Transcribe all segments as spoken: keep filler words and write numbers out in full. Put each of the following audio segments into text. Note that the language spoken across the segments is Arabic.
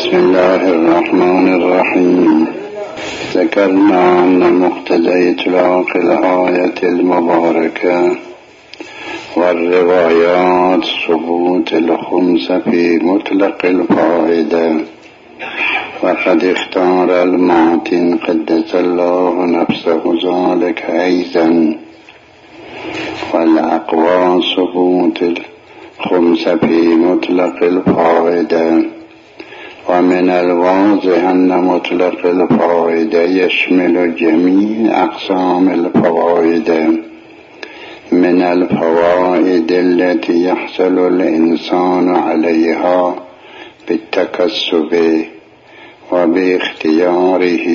بسم الله الرحمن الرحيم. ذكرنا أن مقتضى إطلاق الآية المباركة والروايات ثبوت الخمس في مطلق الفائدة، وقد اختار المعتن قدس الله نفسه ذلك أيضا، والأقوى ثبوت الخمس في مطلق الفائدة. ومن الواضح أن مطلق الفائدة يشمل جميع أقسام الفوائد من الفوائد التي يحصل الإنسان عليها بالتكسب وباختياره،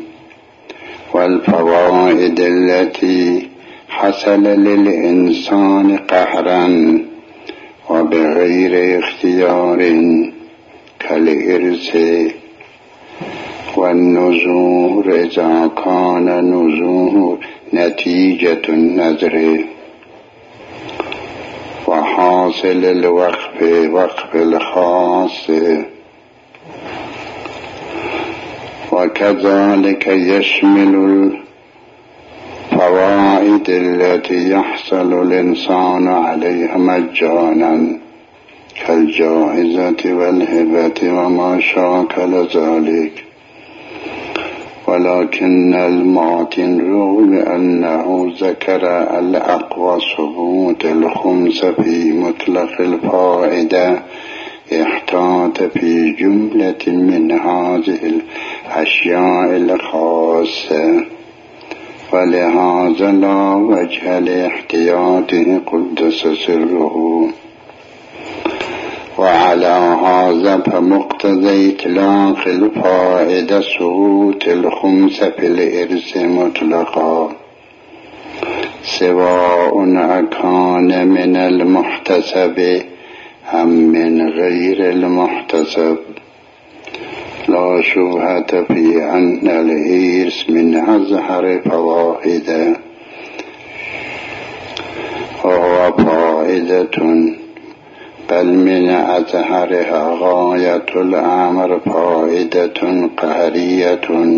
والفوائد التي حصل للإنسان قهرا وبغير اختيار كالإرث والنذور إذا كان نذور نتيجة النذر، وحاصل الوقف وقف الخاص. وكذلك يشمل الفوائد التي يحصل الإنسان عليها مجانا كالجائزة والهبة وما شاكل ذلك. ولكن المعتن رغم أنه ذكر الأقوى ثبوت الخمس في مطلق الفائدة احتاط في جملة من هذه الأشياء الخاصة، ولهذا لا وجه لاحتياطه قدس سره. وعلى هذا فمقتضى إطلاق الفائدة ثبوت الخمس في الإرث مطلقا، سواء أكان من المحتسب أم من غير المحتسب. لا شبهة في أن الإرث من أظهر فوائده، وهو فائدة بل من أظهرها غاية الأمر فائدة قهرية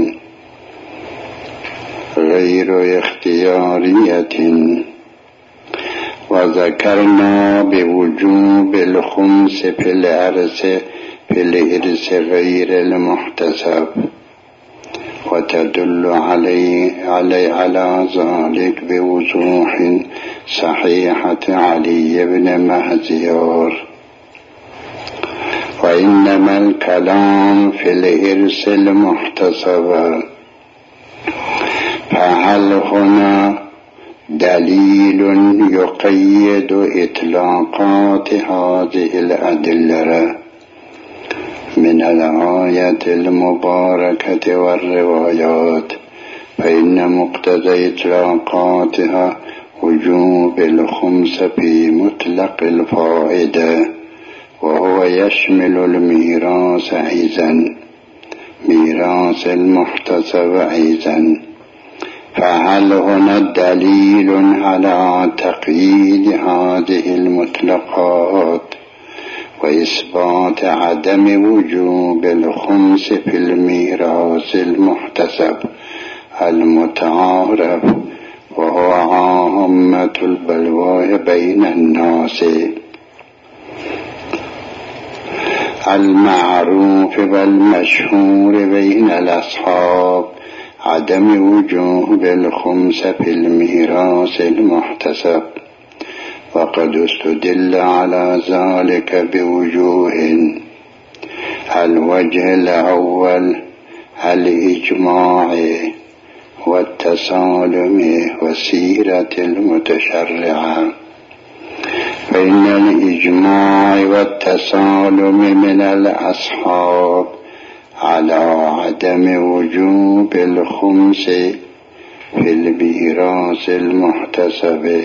غير اختيارية. وذكرنا بوجوب الخمس في الإرث في الإرث غير المحتسب، وتدل عليه علي على ذلك بوضوح صحيحة علي بن مهزيار. وإنما الكلام في الإرث المحتسب، فهل هنا دليل يقيد إطلاقات هذه الأدلة من الآية المباركة والروايات؟ فإن مقتضى إطلاقاتها وجوب الخمس في مطلق الفائدة، وهو يشمل الميراث أيضا، ميراث المحتسب أيضا. فهل هنا دليل على تقييد هذه المطلقات وإثبات عدم وجوب الخمس في الميراث المحتسب المتعارف، وهو عامة البلوى بين الناس المعروف والمشهور بين الأصحاب عدم وجوب الخمس في الميراث المحتسب. وقد استدل على ذلك بوجوه: الوجه الأول الإجماع والتسالم والسيرة المتشرعة. فإن الإجماع والتسالم من الأصحاب على عدم وجوب الخمس في الميراث المحتسب،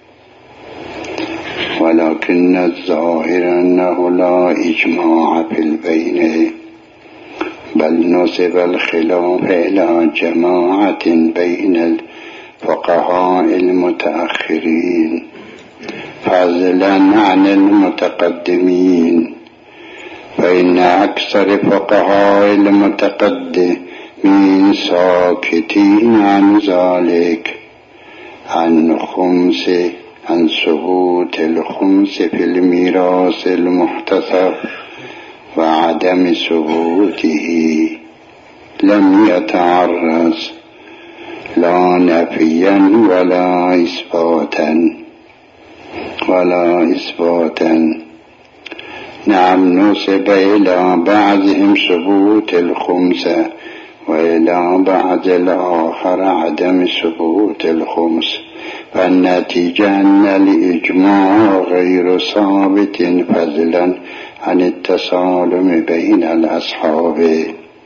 ولكن الظاهر أنه لا إجماع في البين، بل نسب الخلاف إلى جماعة بين الفقهاء المتأخرين فضلا عن المتقدمين، فإن أكثر فقهاء المتقدمين ساكتين عن ذلك، عن خمس عن ثبوت الخمس في الميراث المحتسب وعدم ثبوته، لم يتعرض لا نفيا ولا إثباتا ولا إثباتا. نعم، نسب إلى بعضهم ثبوت الخمس وإلى بعض الآخر عدم ثبوت الخمس، فالنتيجة أن الإجماع غير ثابت فضلا عن التسالم بين الأصحاب.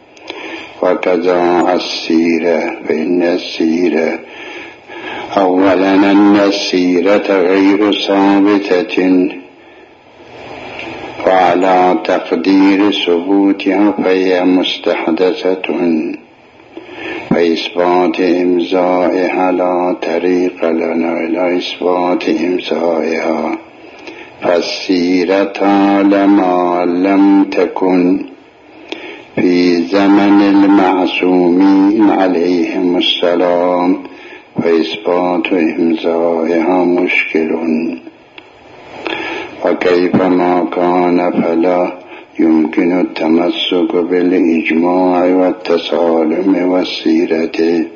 وكذا السيرة، فإن السيرة أولا أن السيرة غير ثابتة، وعلى تقدير ثبوتها فهي مستحدثة، فإثبات إمزائها لا طريق لنا إلى إثبات إمزائها. فالسيرة لما لم تكن في زمن المعصومين عليهم السلام فإثبات إمزائها مشكل، وكيفما كان فلا يمكن التمسك بالإجماع والتسالم والسيرة.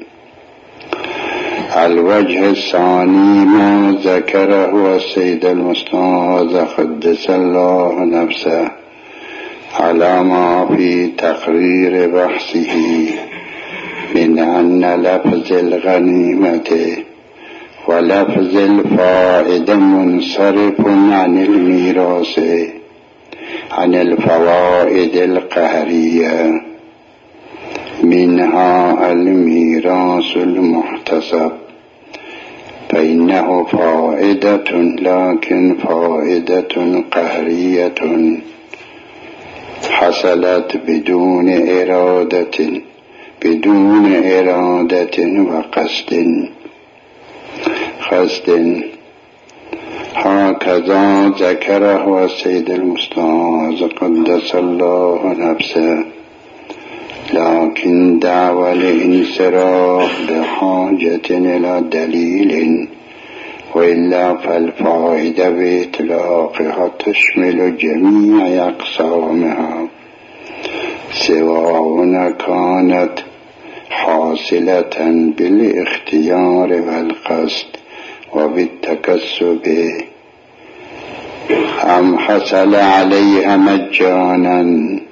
الوجه الثاني ما ذكره السيد المستعاذ قدس الله نفسه على ما في تقرير بحثه من أن لفظ الغنيمة ولفظ الفائدة منصرف عن الميراث عن الفوائد القهرية، منها الميراث المحتسب، فإنه فائدة لكن فائدة قهرية حصلت بدون إرادة بدون إرادة وقصد قصد هكذا ذكره السيد المستعاذ قدس الله نفسه. لكن دعوى الانصراف بحاجة إلى دليل، وإلا فالفائدة بإطلاقها تشمل جميع أقسامها سواء كانت حاصلة بالاختيار والقصد وبالتكسب أم حصل عليها مجانا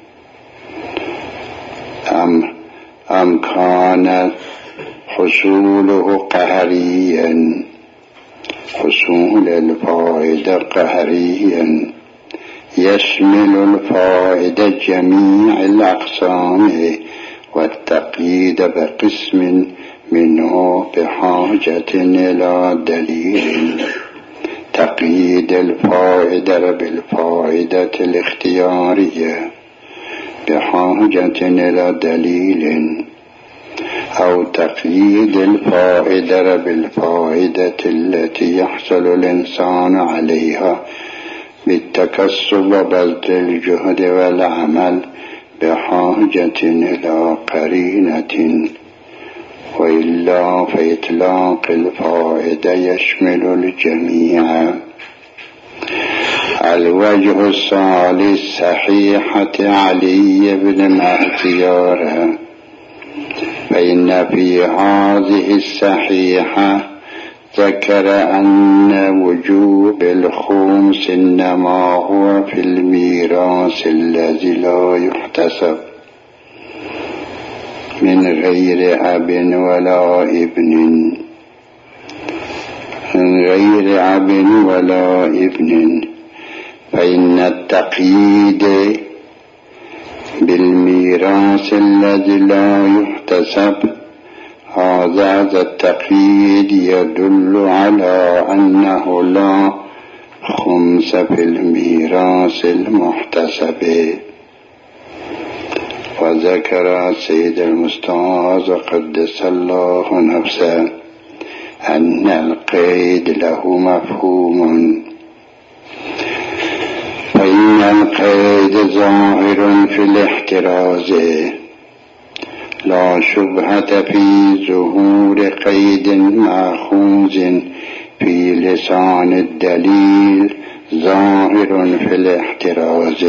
أم, أم كان حصوله قهريا، حصول الفائدة قهريا يشمل الفائدة جميع الأقسام والتقييد بقسم منه بحاجة إلى دليل. تقييد الفائدة بالفائدة الاختيارية بحاجة إلى دليل، أو تقييد الفائدة بالفائدة التي يحصل الإنسان عليها بالتكسب وبذل الجهد والعمل بحاجة إلى قرينة، وإلا فإطلاق الفائدة يشمل الجميع. الوجه الثالث صحيحة علي بن مهديار، فإن في هذه الصحيحة ذكر أن وجوب الخمس إنما هو في الميراث الذي لا يحتسب من غير أب ولا ابن من غير أب ولا ابن فإن التقييد بالميراث الذي لا يحتسب هذا التقييد يدل على أنه لا خمس في الميراث المحتسب. وذكر السيد المستعاذ قدس الله نفسه أن القيد له مفهوم، فإن القيد ظاهر في الاحتراز لا شبهة في ظهور قيد مأخوذ في لسان الدليل ظاهر في الاحتراز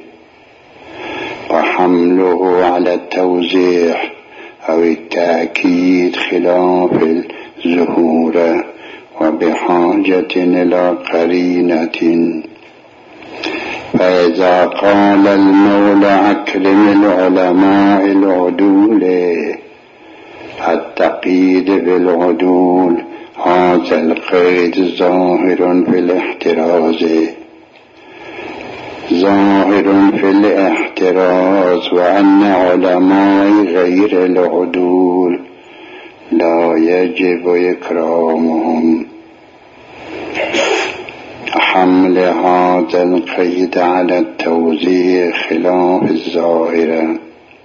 وحمله على التوضيح أو التأكيد خلاف الظهور وبحاجة إلى قرينة. فإذا قال المولى أكرم العلماء العدول التقييد بالعدول هذا القيد ظاهر في الاحتراز ظاهر في الاحتراز وأن علماء غير العدول لا يجب إكرامهم. حمل هذا القيد على التوضيح خلاف الظاهرة.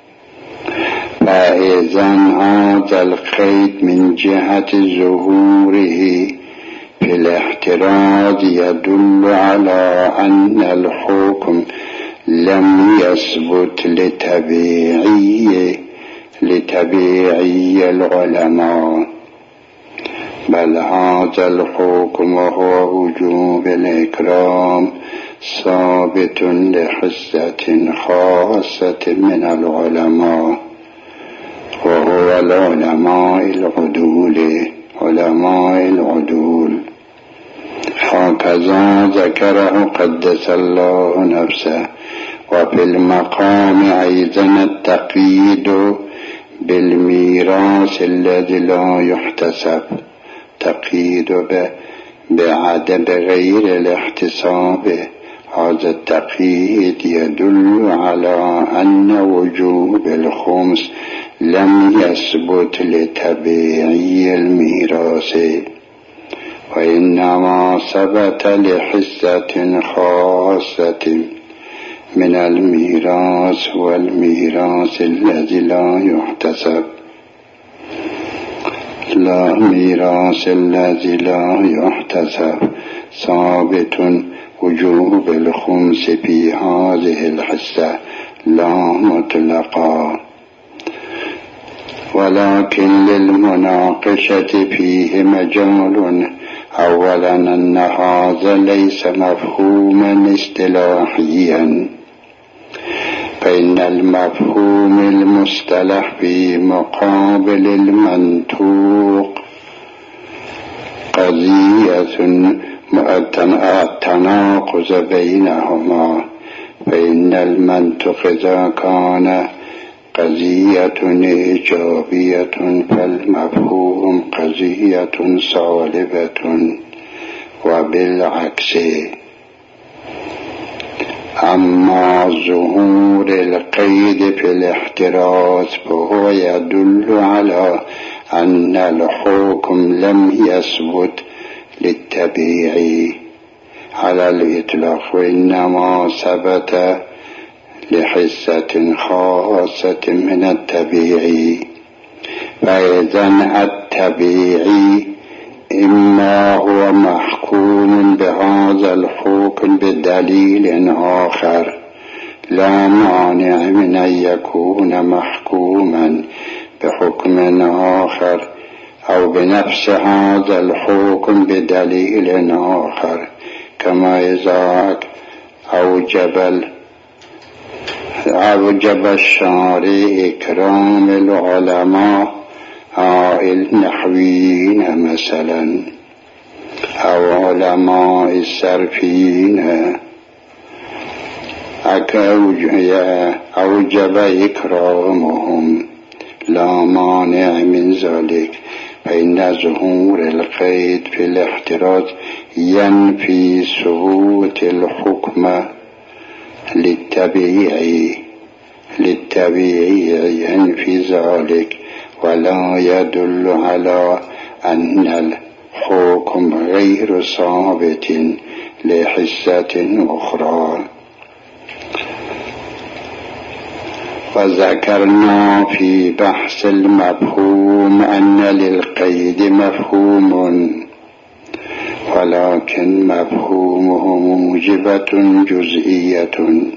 فإذا هذا القيد من جهة ظهوره في الاحتراز يدل على أن الحكم لم يثبت لتبعي لتبعي العلماء، بل هذا الحكم هو وجوب الإكرام ثابت لحصة خاصة من العلماء وهو العلماء العدول علماء العدول. هكذا ذكره قدس الله نفسه. وفي المقام أيضا التقييد بالميراث الذي لا يحتسب، تقييد بعدم غير الاحتساب. هذا التقييد يدل على أن وجوب الخمس لم يثبت لتبعي الميراث، وإنما ثبت لحصة خاصة من الميراث والميراث الذي لا يحتسب. لا ميراث الذي لا يحتسب ثابت وجوب الخمس في هذه الحصة لا مطلقا، ولكن للمناقشة فيه مجال. أولا أن هذا ليس مفهوما اصطلاحيا، فإن المفهوم المصطلح في مقابل المنطوق قضية التناقض بينهما. فإن المنطق إذا كان قضية إيجابية فالمفهوم قضية سالبة، وبالعكس. أما ظهور القيد في الاحتراز فهو يدل على أن الحكم لم يثبت للتبعي على الإطلاق، وإنما ثبت لحصة خاصة من التبعي. فإذا التبعي إما هو محكوم بهذا الحكم بدليل آخر لا مانع من أن يكون محكوما بحكم آخر، أو بنفس هذا الحكم بدليل آخر، كما إذا أوجب أوجب الشارع إكرام العلماء النحويين مثلا، أو علماء الصرفيين، أوجب إكرامهم لا مانع من ذلك. فإن ظهور القيد في الاحتراز ينفي ثبوت الحكم للتبعي للتبعي ينفي ذلك، ولا يدل على أن الحكم غير ثابت لحصة أخرى. وذكرنا في بحث المفهوم أن للقيد مفهوم، ولكن مفهومه موجبة جزئية،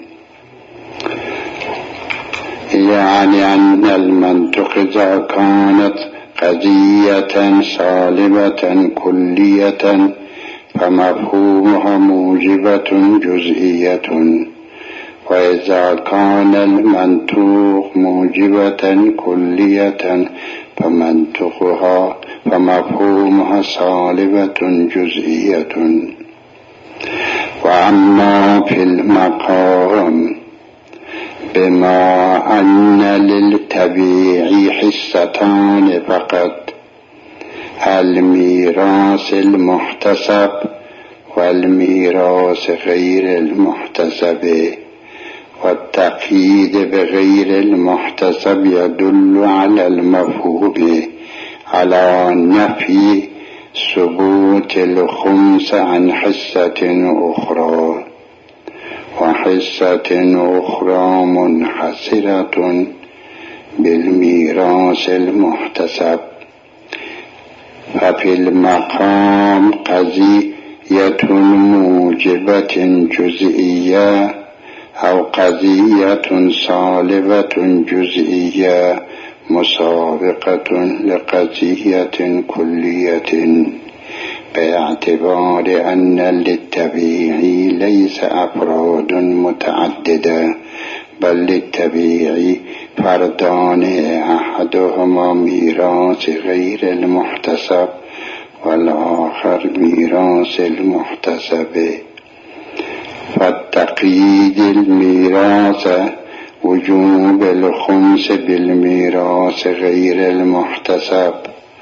يعني أن المنطق إذا كانت قضية سالبة كلية فمفهومها موجبة جزئية، وإذا كان المنطوق موجبة كلية فمنطقها فمفهومها سالبة جزئية. وأما في المقام بما أن للطبيعي حصتان فقط، الميراث المحتسب والميراث غير المحتسب، والتقييد بغير المحتسب يدل على المفهوم على نفي ثبوت الخمس عن حصة أخرى، وحصة أخرى منحصرة بالميراث المحتسب. ففي المقام قضية موجبة جزئية أو قضية صالبة جزئية مسابقة لقضية كلية، باعتبار أن للطبيعي ليس أفراد متعددة، بل للطبيعي فردان، أحدهما ميراث غير المحتسب والآخر ميراث المحتسب. فالتقييد الميراث وجوب الخمس بالميراث غير المحتسب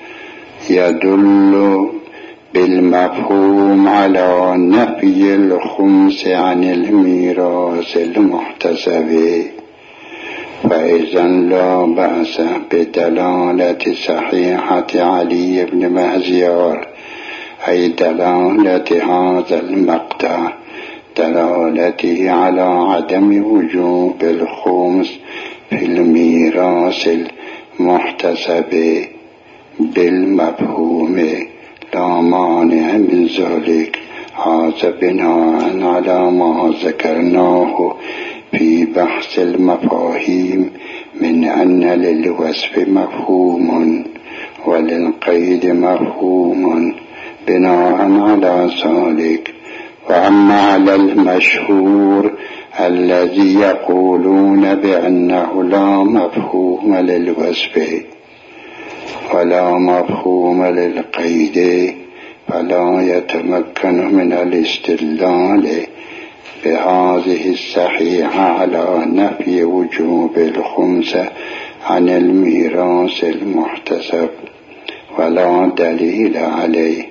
يدل بالمفهوم على نفي الخمس عن الميراث المحتسب، فإذا لا بأس بدلالة صحيحة علي بن مهزيار، أي دلالة هذا المقطع، دلالته على عدم وجوب الخمس في الميراث المحتسب بالمفهوم، لا مانع من ذلك. هذا بناء على ما ذكرناه في بحث المفاهيم من أن للوصف مفهوم وللقيد مفهوم بناء على ذلك. وأما على المشهور الذي يقولون بأنه لا مفهوم للوصف ولا مفهوم للقيد، فلا يتمكن من الاستدلال بهذه الصحيحة على نفي وجوب الخمس عن الميراث المحتسب، ولا دليل عليه.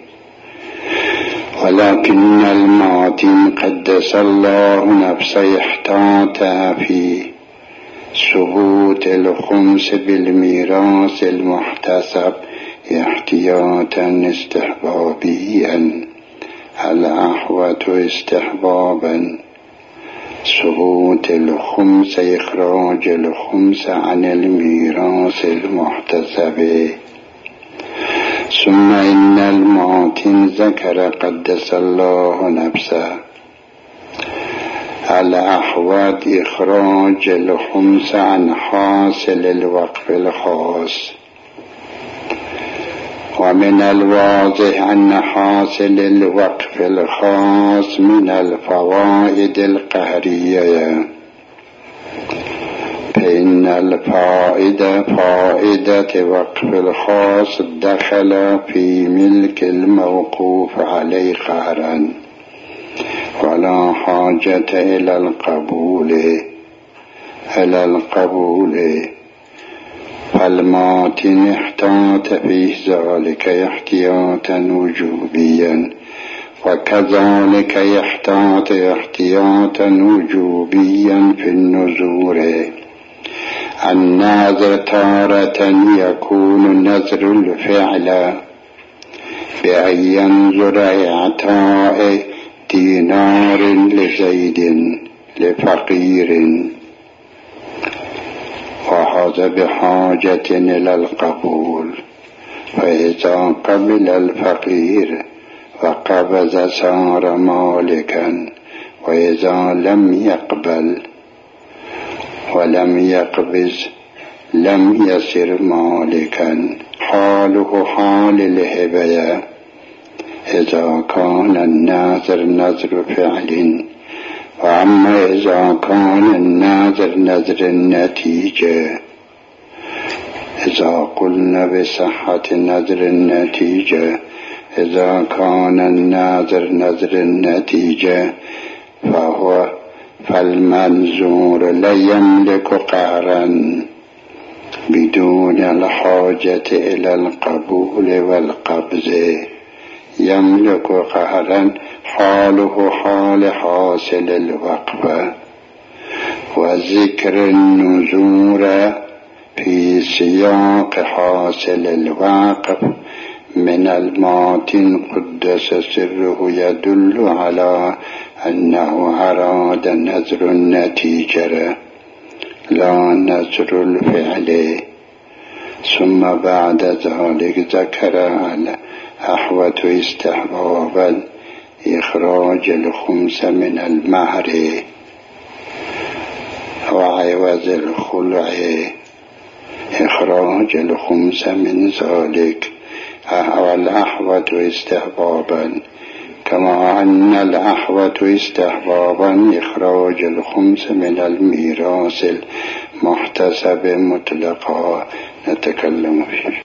ولكن المعتم قدس الله نفسه احتاط في ثبوت الخمس بالميراث المحتسب احتياطا استحبابيا، الأحوط استحبابا ثبوت الخمس إخراج الخمس عن الميراث المحتسب. ثم إن المعتم ذكر قدس الله نفسه الأحوط إخراج الخمس عن حاصل الوقف الخاص، ومن الواضح أن حاصل الوقف الخاص من الفوائد القهرية، فإن الفائدة فائدة وقف الخاص دخل في ملك الموقوف عليه قهرا، ولا حاجة إلى القبول إلى القبول فالماتن احتاط في ذلك احتياطا وجوبيا، وكذلك يحتاط احتياطا وجوبيا في النذور. النذر تارة يكون نذر الفعل بأن ينذر إعطاء دينار لزيد لفقير، وهذا بحاجة إلى القبول، فإذا قبل الفقير وقبل قبض صار مالكا وإذا لم يقبل ولم يقبض لم يصر مالكا. حاله حال الهبة إذا كان الناظر نظر فعل، وأما إذا كان الناظر نظر النتيجة، إذا قلنا بصحة نظر النتيجة، إذا كان الناظر نظر النتيجة فهو فالمنظور لا يملك قهرا بدون الحاجة إلى القبول والقبض، يملك قهرا حاله حال حاصل الوقف. وذكر النذور في سياق حاصل الوقف من الماتن قدس سره يدل على أنه أراد نذر النتيجة لا نذر الفعل. ثم بعد ذلك ذكر الأحوة استحبابا إخراج الخمس من المهر وعوض الخلع، إخراج الخمس من ذلك والأحوة استحبابا، كما أن الأحوة استحبابا إخراج الخمس من الميراث المحتسب مطلقا. نتكلم فيه.